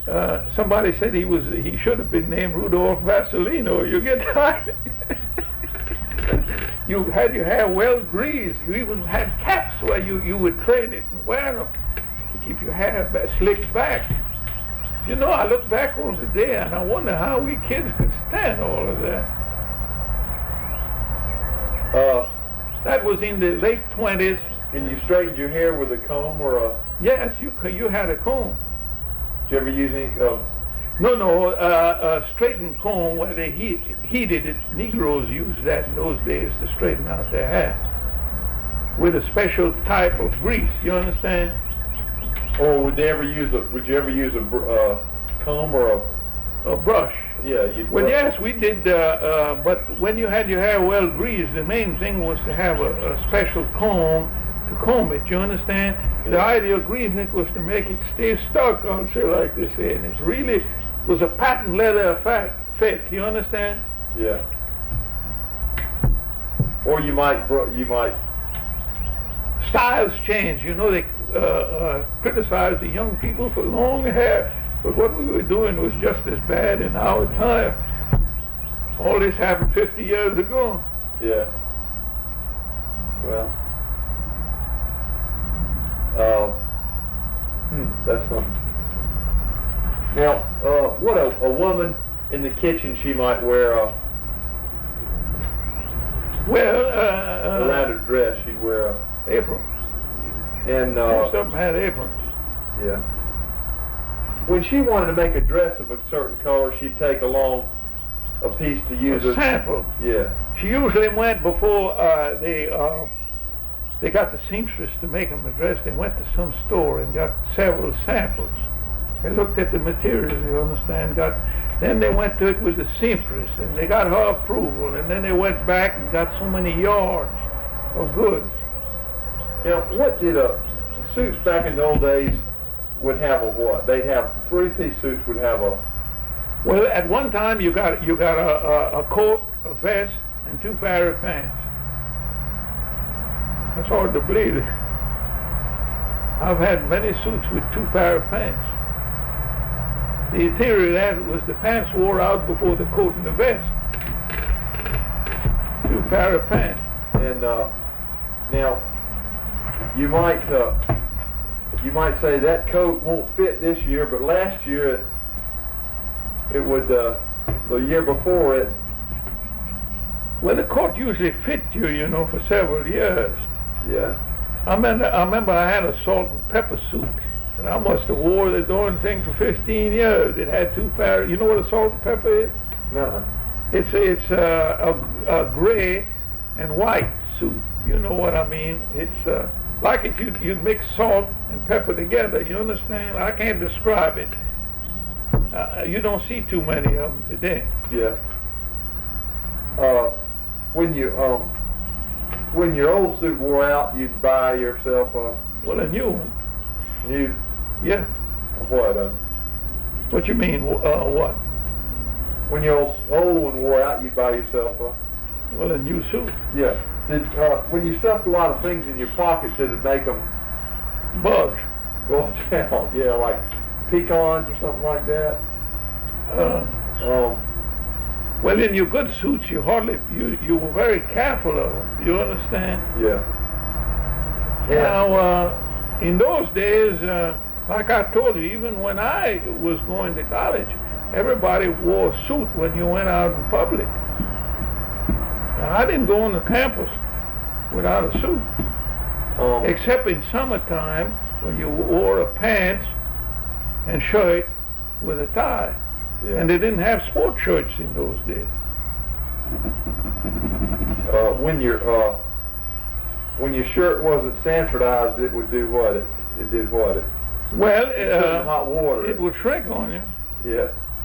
Somebody said he should have been named Rudolph Vasilino. You get tired. You had your hair well greased. You even had caps where you would train it and wear them to keep your hair slicked back. You know, I look back on the day and I wonder how we kids could stand all of that. That was in the late 20s. And you straightened your hair with a comb or a... Yes, you had a comb. Did you ever use any... No, a straightened comb where they heated it. Negroes used that in those days to straighten out their hair with a special type of grease. You understand? Or would you ever use a comb or a brush? Yeah. Well, yes, we did. But when you had your hair well greased, the main thing was to have a special comb to comb it. You understand? Yeah. The idea of greasing it was to make it stay stuck, I'll say like they say, and it really was a patent leather effect. You understand? Yeah. Or you might. Styles change. You know, they criticized the young people for long hair, but what we were doing was just as bad in our time. All this happened 50 years ago. Yeah. Well. That's something. Now, what a woman in the kitchen, she might wear around her dress, she'd wear a apron. And most of them had aprons. Yeah. When she wanted to make a dress of a certain color, she'd take along a piece to use a sample. Yeah. She usually went before they got the seamstress to make them a dress. They went to some store and got several samples. They looked at the materials, you understand. Then they went to it with the seamstress, and they got her approval. And then they went back and got so many yards of goods. Now, what did the suits back in the old days would have a what? They'd have three-piece suits would have a. Well, at one time you got a coat, a vest, and 2 pair of pants. That's hard to believe. I've had many suits with 2 pair of pants. The theory of that was the pants wore out before the coat and the vest. 2 pair of pants. And now, you might say that coat won't fit this year, but last year it would. The year before it. Well, the coat usually fit you, for several years. Yeah. I remember I had a salt and pepper suit, and I must have wore the darn thing for 15 years. It had 2 pair. You know what a salt and pepper is? No. It's a gray and white suit. You know what I mean? It's like if you mix salt and pepper together. You understand? I can't describe it. You don't see too many of them today. Yeah. When your old suit wore out, you'd buy yourself a new one. New? Yeah. What? What you mean? What? When your old one wore out, you'd buy yourself a new suit. Yeah. When you stuffed a lot of things in your pockets, did it make them bulge out? Yeah, like pecans or something like that. Well, in your good suits, you were very careful of them. You understand? Yeah. Now, in those days, like I told you, even when I was going to college, everybody wore a suit when you went out in public. Now, I didn't go on the campus without a suit, except in summertime when you wore a pants and shirt with a tie. Yeah. And they didn't have sport shirts in those days. When your shirt wasn't Sanfordized, it would do what? It did what? Well, hot water. It would shrink on you. Yeah.